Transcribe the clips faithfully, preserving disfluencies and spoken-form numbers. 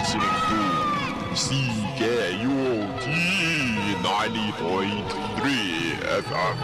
listening to C K U T ninety point three F M.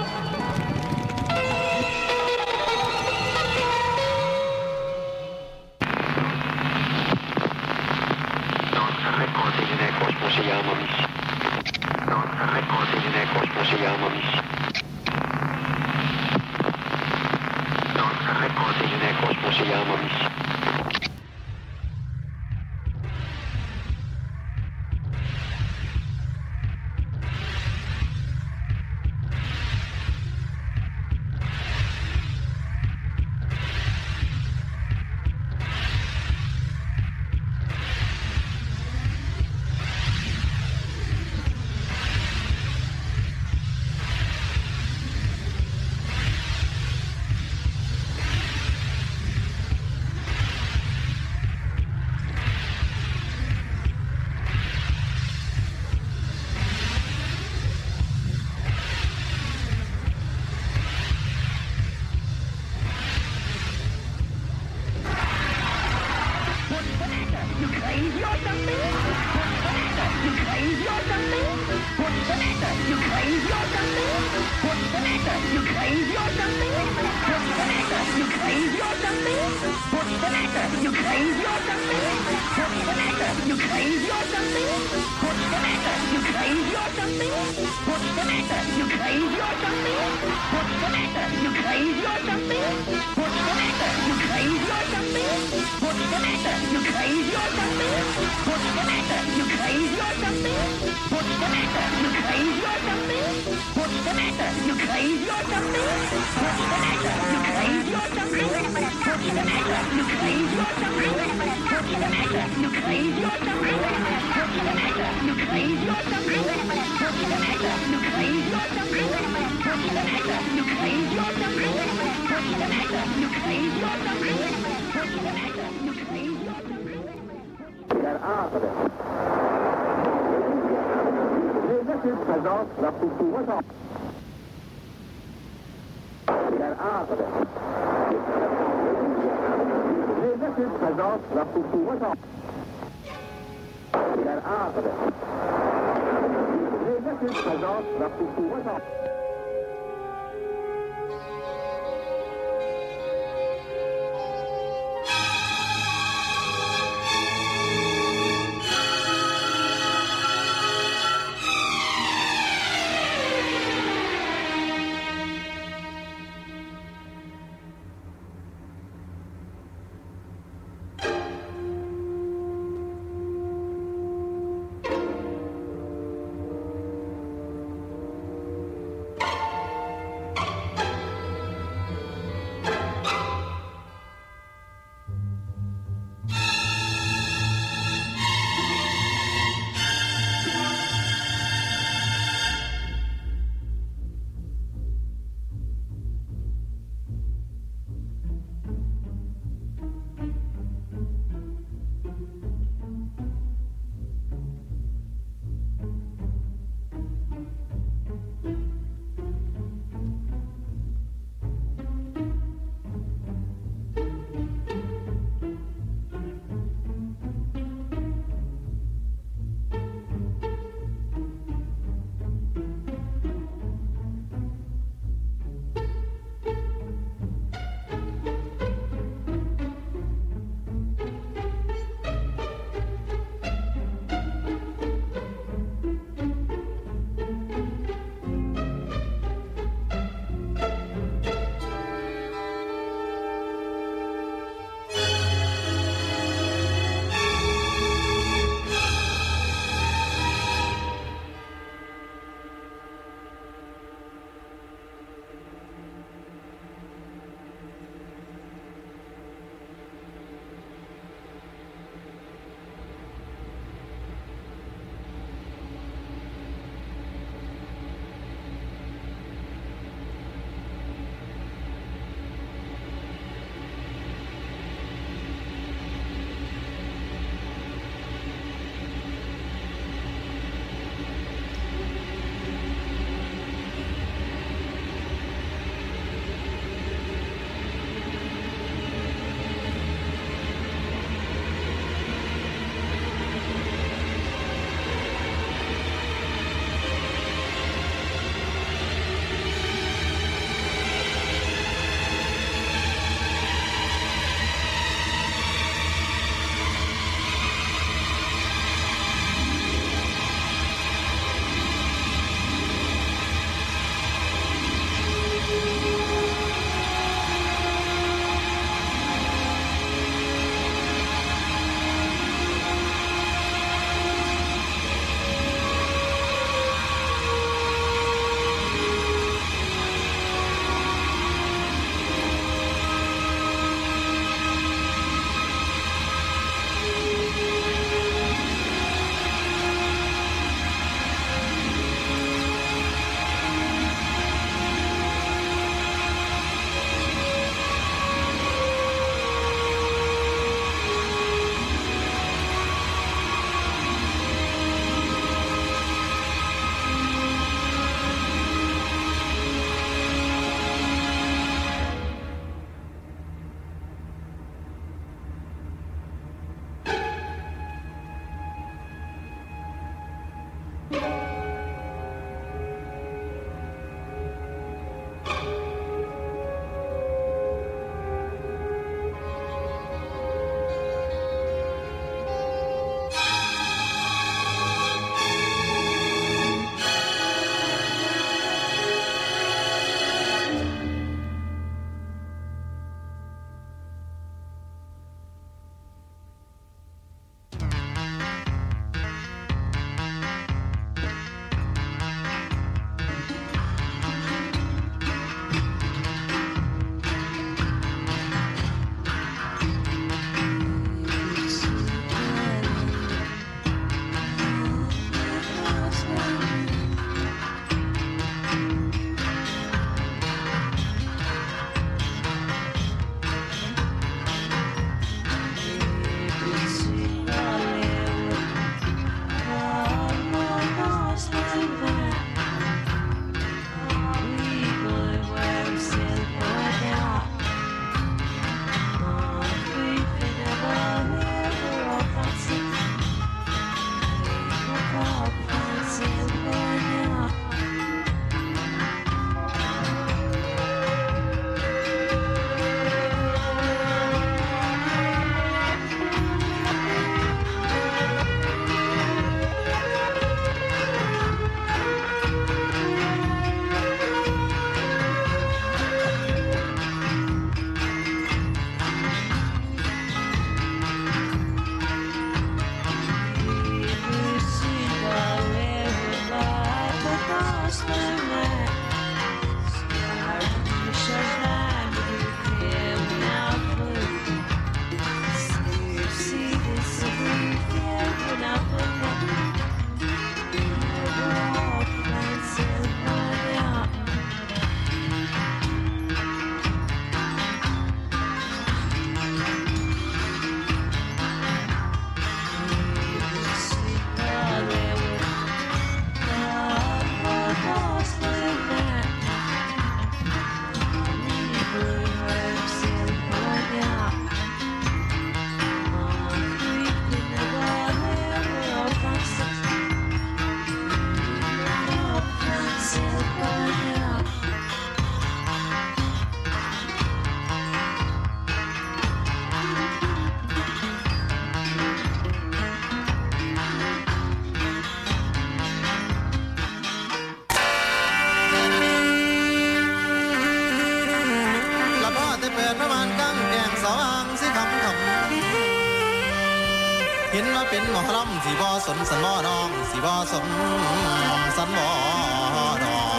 เห็นว่าเป็นหมอลำสิบ่สนสันบ่น้องสิบ่สนสันบ่น้อง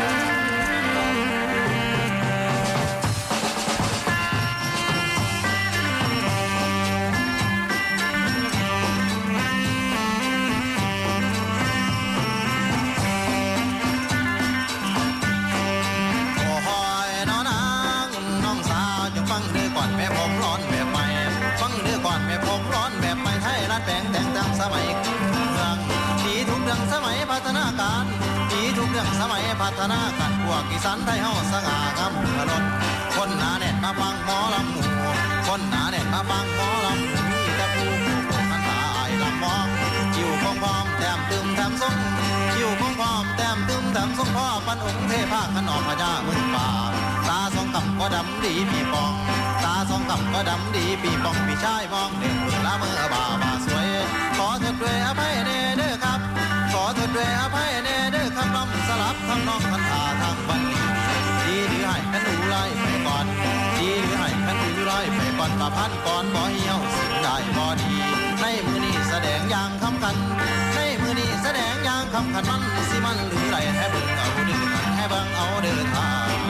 แม่ผมร้อนแบบใหม่ฟังเรื่องก่อนแม่ผมร้อนแบบใหม่ไทยรัฐแปลงแต่งตั้งสมัยเมืองดีทุกเรื่องสมัยพัฒนาการดีทุกเรื่องสมัยพัฒนาการพวกอีสานไทยเฮาสง่างามกระล้นคนหนาแน่นมาฟังหมอลำหมู่คนหนาแน่นมาฟังหมอลำหมู่มีแต่ผู้ผู้ผู้ขันตายลำมองอยู่คงพร้อมแต้มตึมแต้มทรงอยู่คงพร้อมแต้มตึมแต้มทรงพ่อปันองค์เทพาขนอมพญาเมืองป่าตาสองกำก็ดำดีปีปองตาสองกำก็ดำดีปีปองพี่ชายมองเด็กละเมื่อบ่าบ่าสวยขอโทษด้วยอภัยเนเด้อครับขอโทษด้วยอภัยเนเด้อคำลำสลับทั้งน้องคันหาทางบันดีดีหรือให้ขันดูไล่ไปก่อนดีหรือให้ขันดูไล่ไปก่อนประพันก่อนบ่เหี่ยวสิ่งได้บ่ดีในมือนี้แสดงอย่างคำกันในมือนี้แสดงอย่างคำขันมันสิมันหรือไรให้เบิ่งเอาเดือดให้เบิ่งเอาเดือดทาง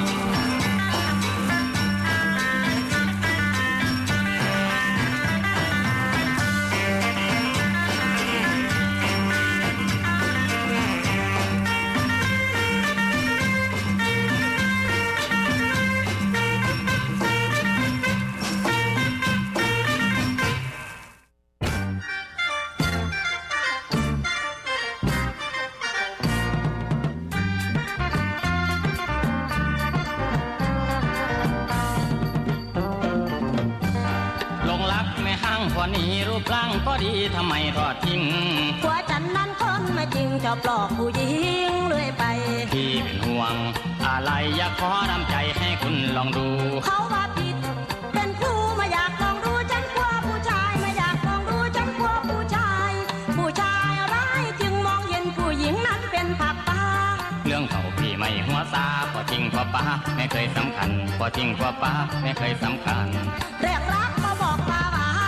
วันนี้รูปร่างก็ดีทำไมทอดทิ้งผัวฉันนั้นคนไม่จริงชอบหลอกผู้หญิงเรื่อยไปพี่เป็นห่วงอะไรอยากขอน้ำใจให้คุณลองดูเขาว่าผิดเป็นครูมาอยากลองดูฉันกลัวผู้ชายมาอยากลองดูฉันกลัวผู้ชายผู้ชายร้ายจึงมองเห็นผู้หญิงนั้นเป็นผักปลาเรื่องเขาพี่ไม่หัวซาพอจริงพอป้าไม่เคยสำคัญพอจริงพอป้าไม่เคยสำคัญเรียกรักมาบอกมา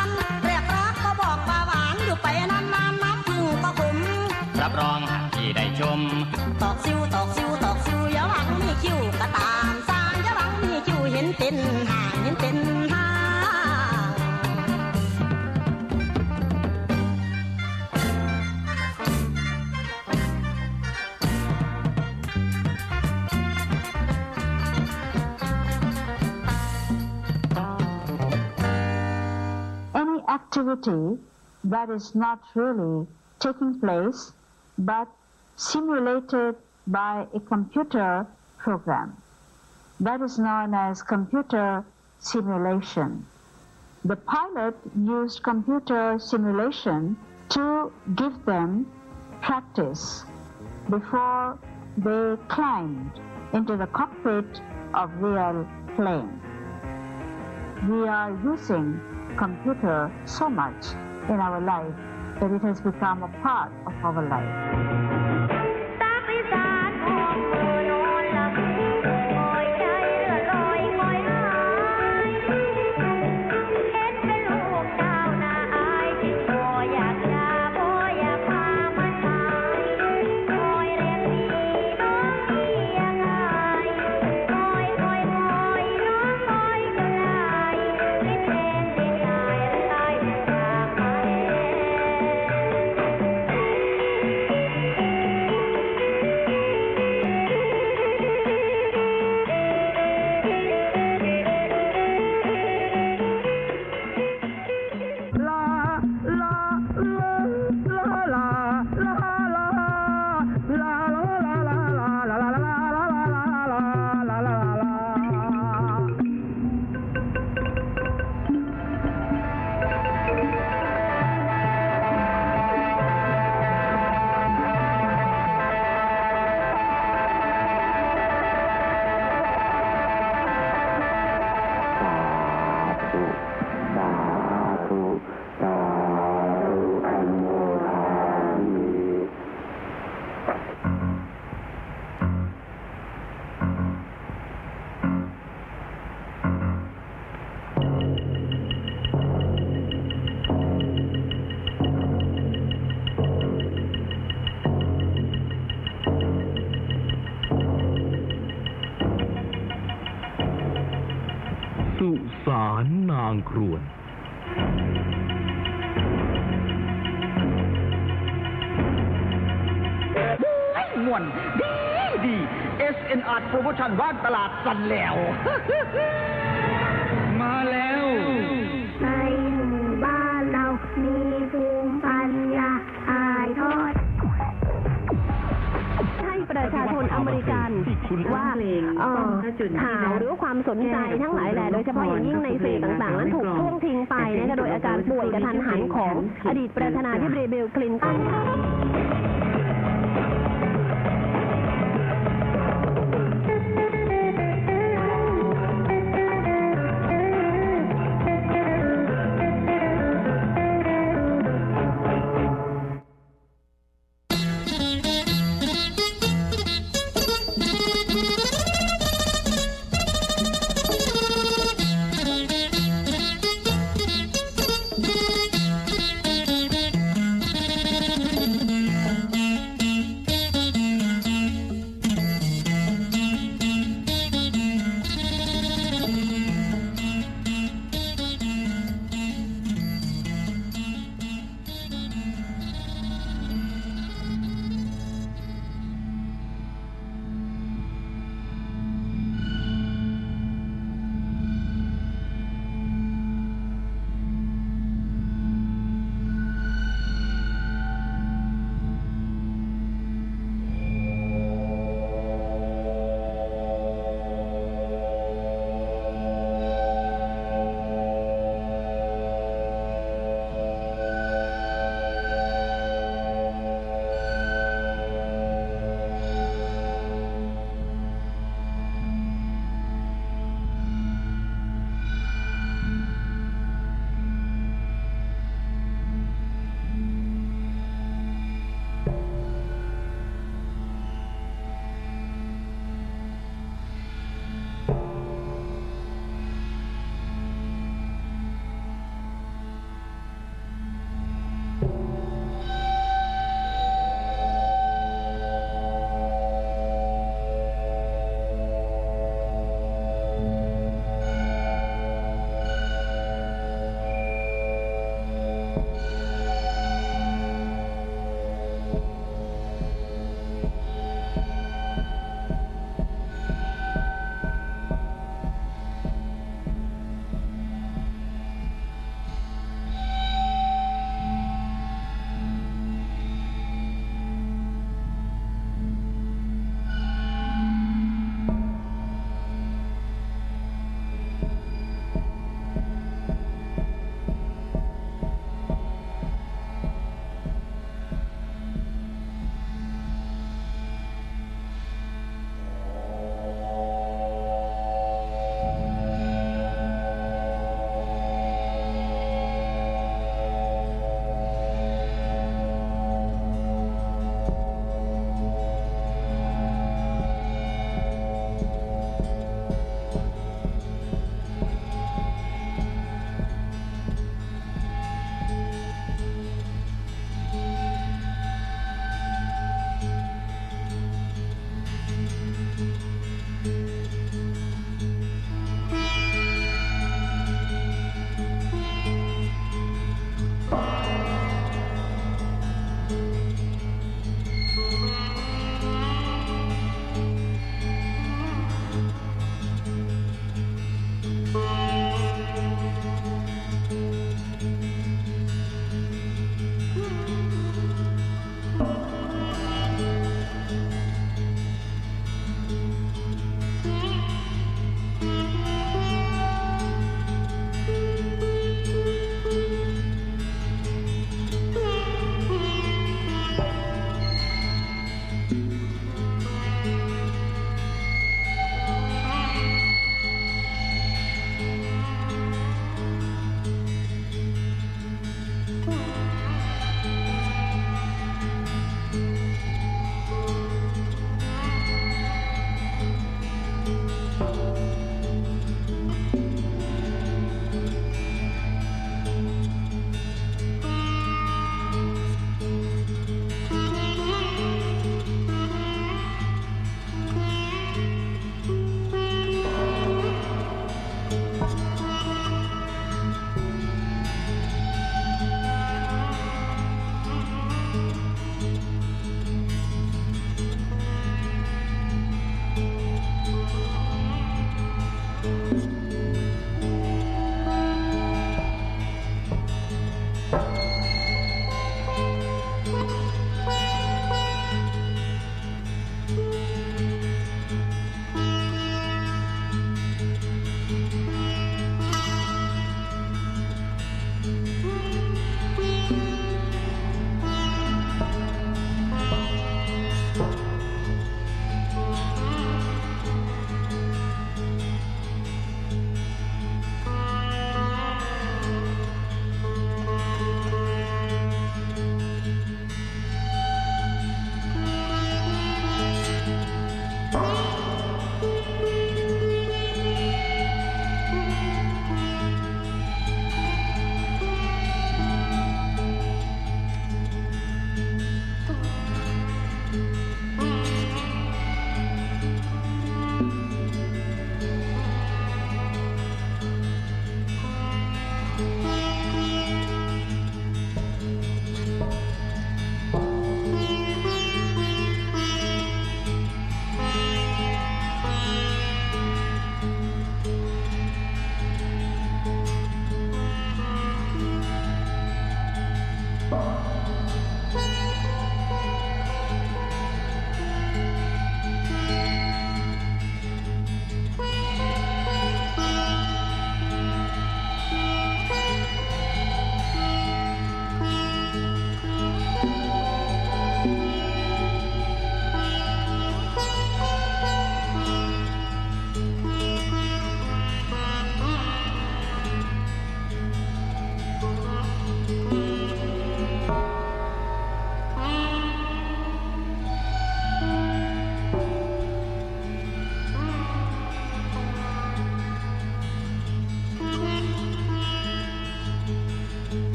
อยู่ไปนานๆน้ำพึ่งก็ขมรับรองหากที่ได้ชมตอกซิวตอกซิวตอกซิวอย่าหวังมีคิ้วกระตามสางอย่าหวังมีคิ้วเห็นเป็นห่างเห็นเป็นห่าง Any activity that is not really taking place but simulated by a computer program. That is known as computer simulation. The pilot used computer simulation to give them practice before they climbed into the cockpit of real plane. We are using computer so much in our life that it has become a part of our life. เสารนางครวนม่วนดีดี เอส เอ็น อาร์ โปรโมชั่นว่างตลาดสั่นแล้วมาแล้วในหมู่บ้านเรามีภูมิปัญญาถ่ายทอดให้ประชาชนอเมริกันว่าข่าวหรือความสนใจทั้งหลายแหละโดยเฉพาะอย่างยิ่งในสื่อต่างๆนั้นถูกท่วงทิ้งไปนะคะโดยอาการป่วยกระทันหันของอดีตประธานาธิบดีบิล คลินตัน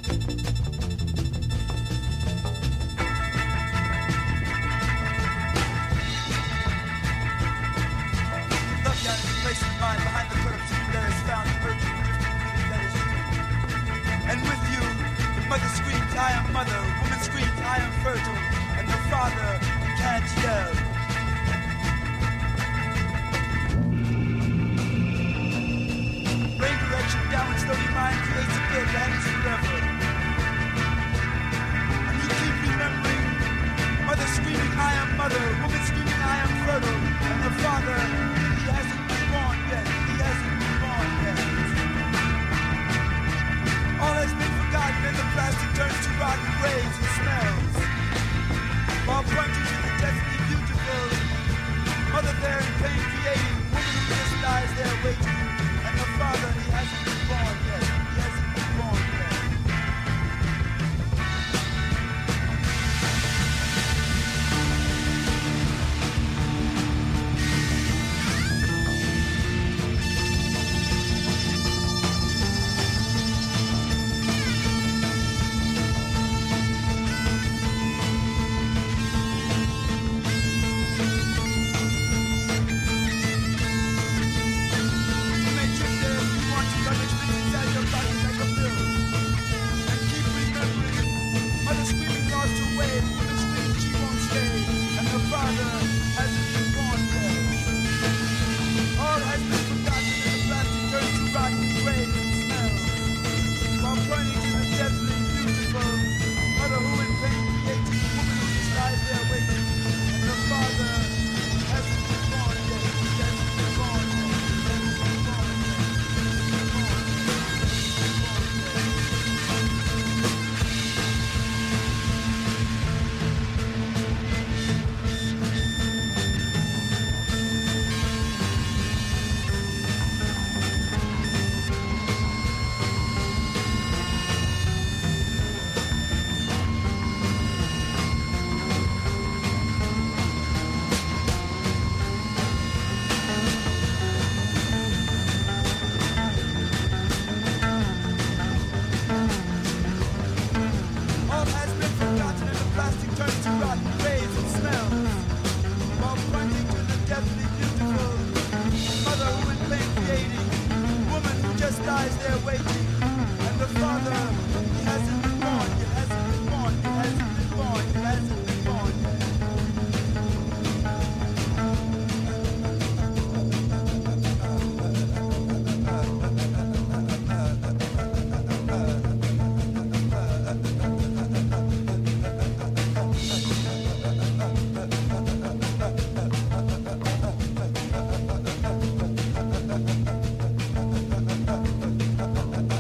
Thank you.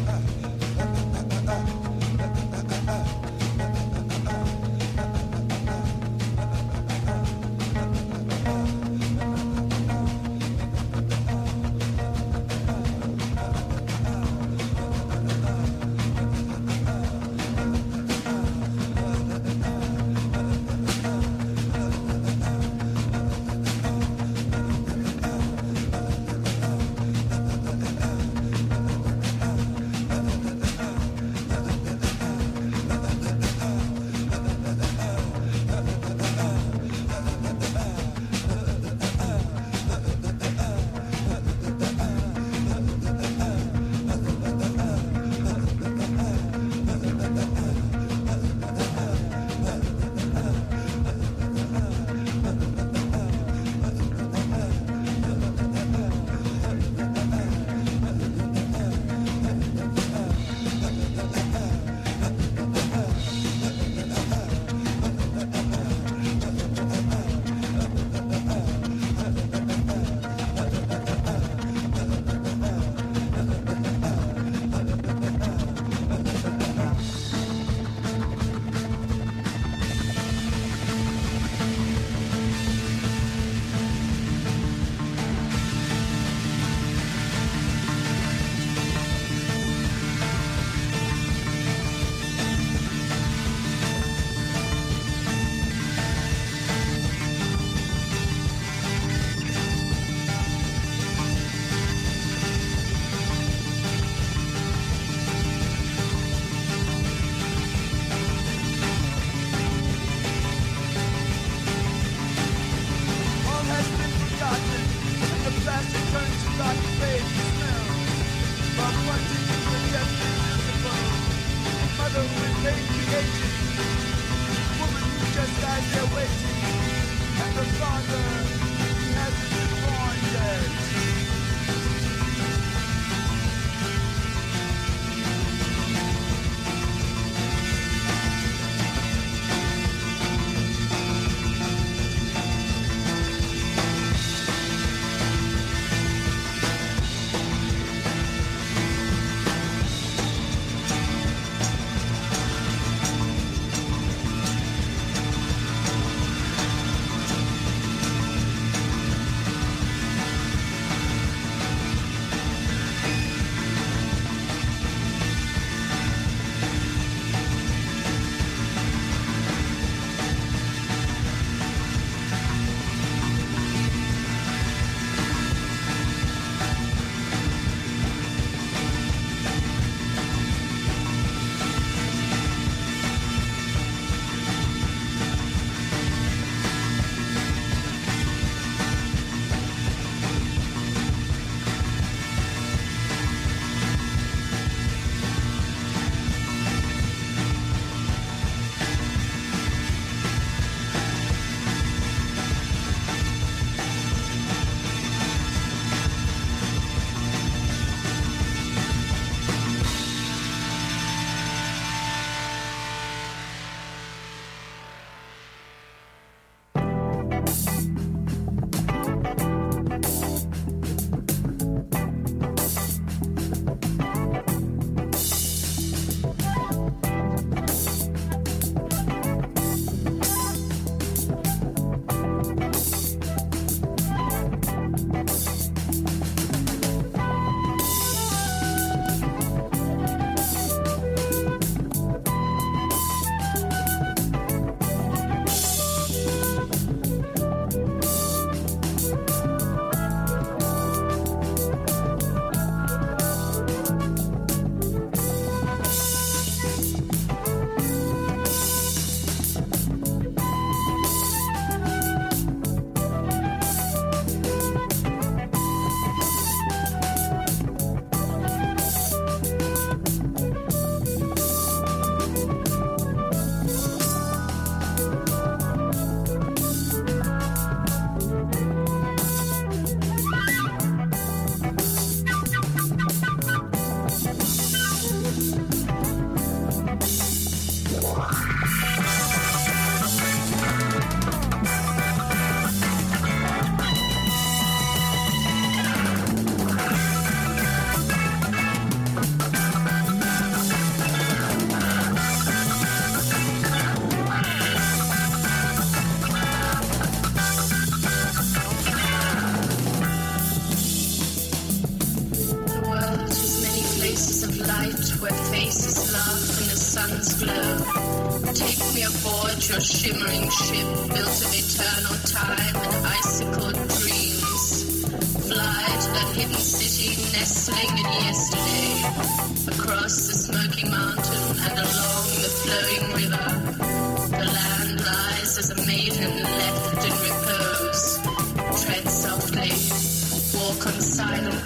your shimmering ship built of eternal time and icicled dreams. Fly to that hidden city nestling in yesterday, across the smoking mountain and along the flowing river. The land lies as a maiden left in repose. Tread softly, walk on silent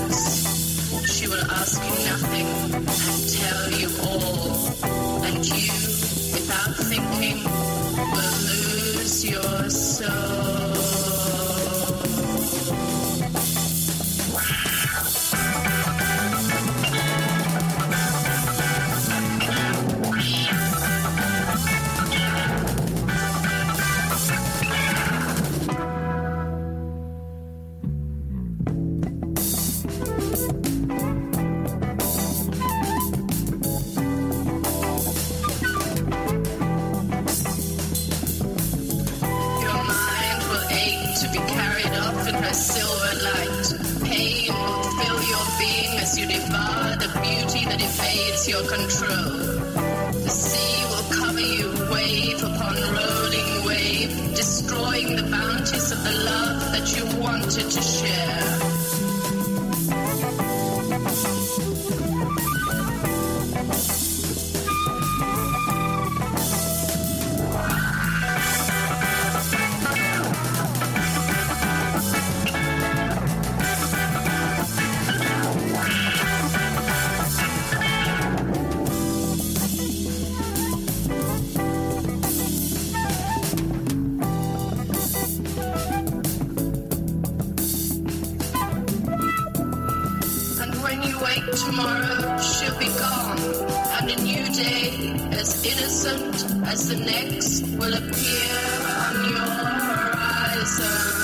notes. She will ask you nothing and tell you all, and you, without thinking, will lose your soul. Your control. The sea will cover you wave upon rolling wave, destroying the bounties of the love that you wanted to share. when you wake tomorrow, she'll be gone, and a new day, as innocent as the next, will appear on your horizon.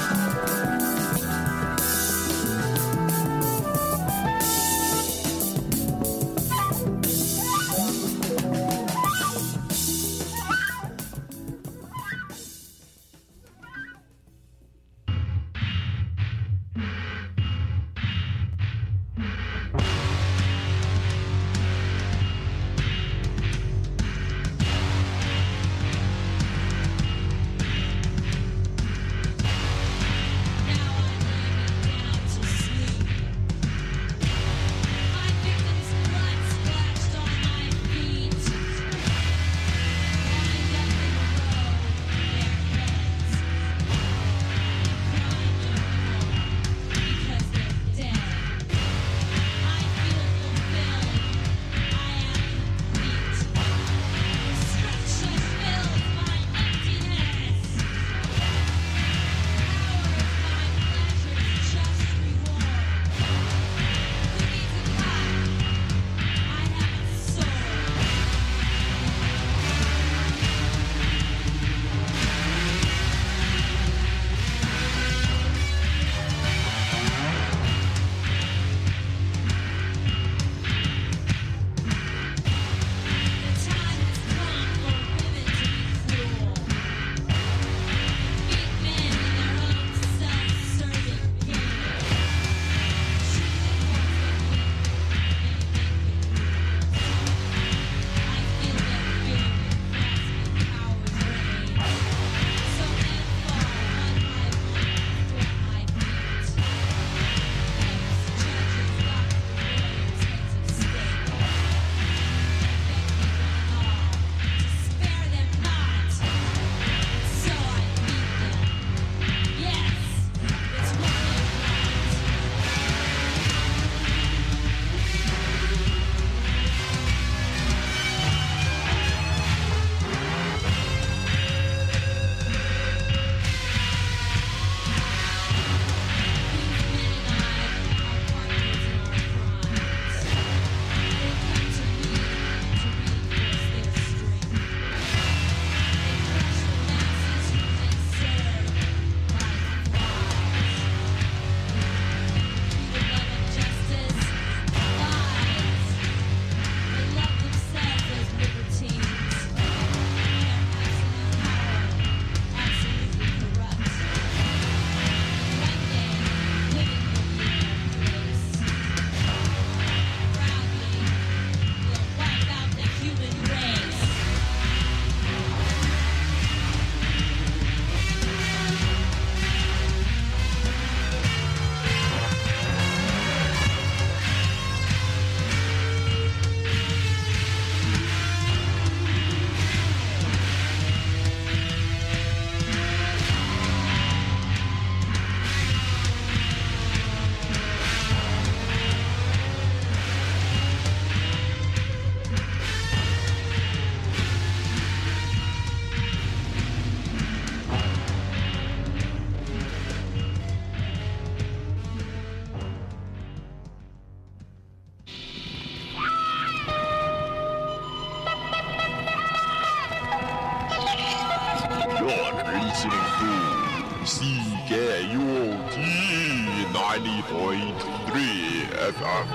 ninety point three F M.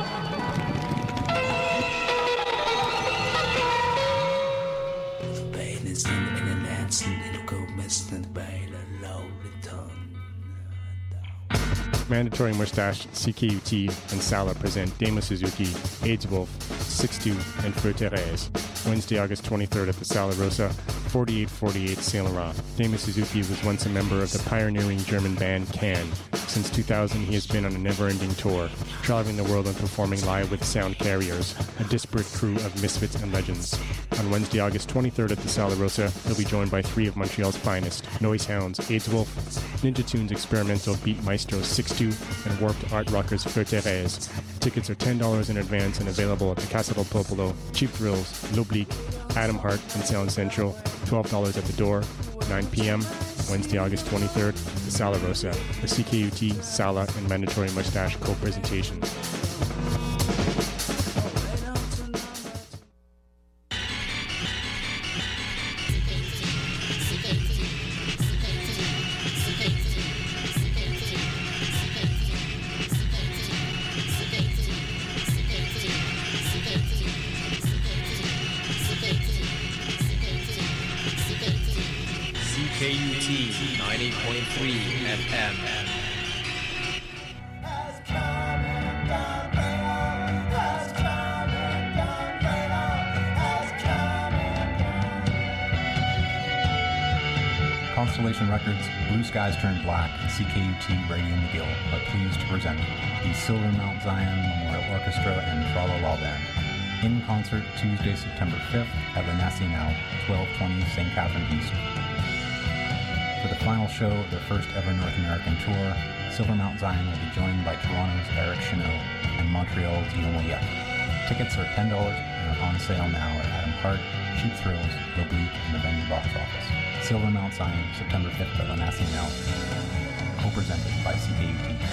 Mandatory Mustache, C K U T, and Sala present Demo Suzuki, AIDS Wolf, six two, and Feu Thérèse, Wednesday, August twenty-third at the Sala Rosa, forty-eight forty-eight Saint Laurent. Demo Suzuki was once a member of the pioneering German band Can. Since two thousand, he has been on a never-ending tour, traveling the world and performing live with Sound Carriers, a disparate crew of misfits and legends. On Wednesday, August twenty-third at the Sala Rosa, he'll be joined by three of Montreal's finest, Noise Hounds, AIDS Wolf, Ninja Tunes experimental beat maestro six two, and Warped Art Rockers Feu Thérèse. Tickets are ten dollars in advance and available at the Casa del Popolo, Cheap Thrills, L'Oblique, Adam Hart, and Sound Central. twelve dollars at the door, nine p.m., Wednesday, August twenty-third, the Sala Rosa, the C K U T, Sala, and Mandatory Mustache co-presentation. K U T ninety point three F M. Constellation Records, Blue Skies Turn Black, and C K U T Radio McGill are pleased to present the Silver Mount Zion Memorial Orchestra and Tra La La Band in concert Tuesday, September fifth at La Nacional, twelve twenty Saint Catherine East. For the final show of their first ever North American tour, Silver Mount Zion will be joined by Toronto's Eric Chenot and Montreal's Guillaume Oyek. Tickets are ten dollars and are on sale now at Adam Hart, Cheap Thrills, L'Oblique, and the Venue Box Office. Silver Mount Zion, September fifth at La Nacional, co-presented by C K U T.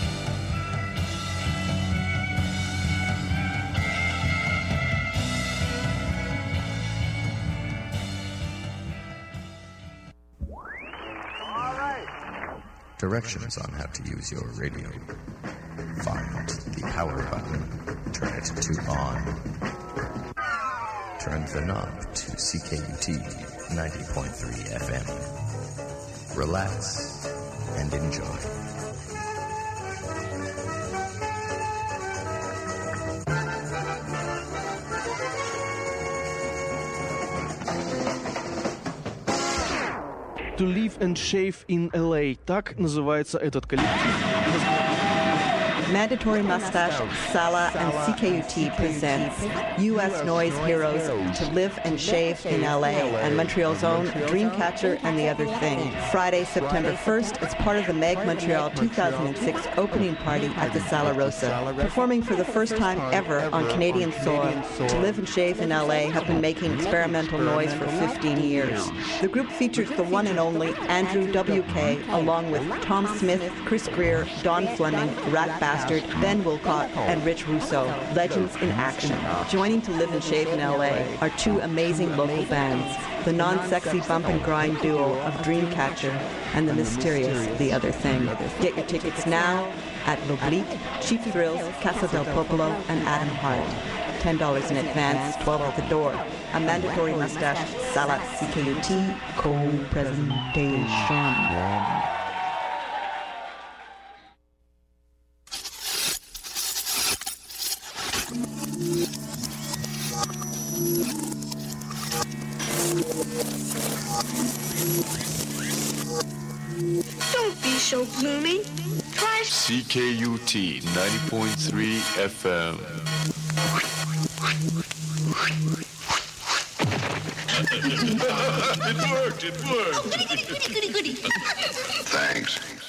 Directions on how to use your radio. Find the power button. Turn it to on. Turn the knob to C K U T ninety point three F M. Relax and enjoy. To Live and Shave in L A. Так называется этот коллектив. Mandatory Mustache, Sala, and C K U T presents U S Noise Heroes To Live and Shave in L A and Montreal's own Dreamcatcher and the Other Thing. Friday, September first, it's part of the Meg Montreal two thousand six opening party at the Sala Rosa. Performing for the first time ever on Canadian soil, To Live and Shave in L A have been making experimental noise for fifteen years. The group features the one and only Andrew W K, along with Tom Smith, Chris Greer, Don Fleming, Rat Bastard, Ben Wilcott, and Rich Russo, legends in action. Joining To Live and Shave in L A are two amazing local bands, the non-sexy bump and grind duo of Dreamcatcher and the mysterious The Other Thing. Get your tickets now at L'Oblique, Cheap Thrills, Casa del Popolo, and Adam Hart. ten dollars in advance, twelve dollars at the door. A Mandatory Mustache, Sala, C K U T, co-presentation. Don't be so gloomy. Try C K U T ninety point three F M. It worked, it worked. Oh, goody, goody, goody, goody, goody. Thanks.